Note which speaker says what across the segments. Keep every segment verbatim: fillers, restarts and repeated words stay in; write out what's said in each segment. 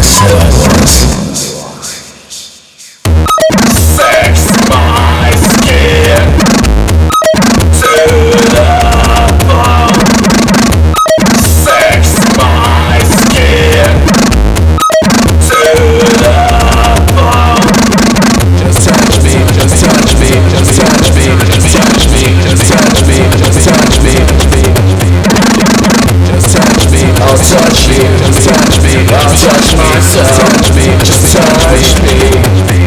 Speaker 1: said I was. Sex my skin to the bone. Sex my skin to the bone. Just touch me, just touch me, just touch me, just touch me, just touch me, just touch me. Just touch me, I'll touch you, just touch me, I'll touch myself, touch me, just touch me.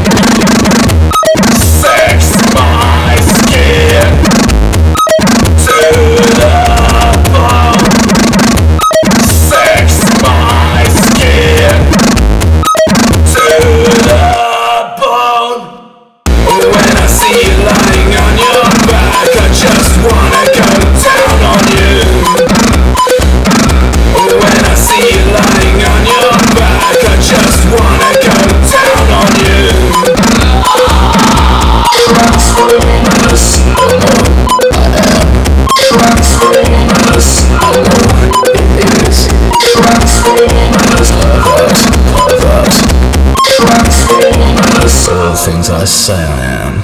Speaker 1: Sex my skin to the bone. Sex my skin to the bone. When I see you lying on your back, I just wanna go down on you. When I see you lying on your back, I just wanna go down on you. Transformers, I am Transformers, I know it is Transformers, pervert, pervert Transformers, all the things I say I am.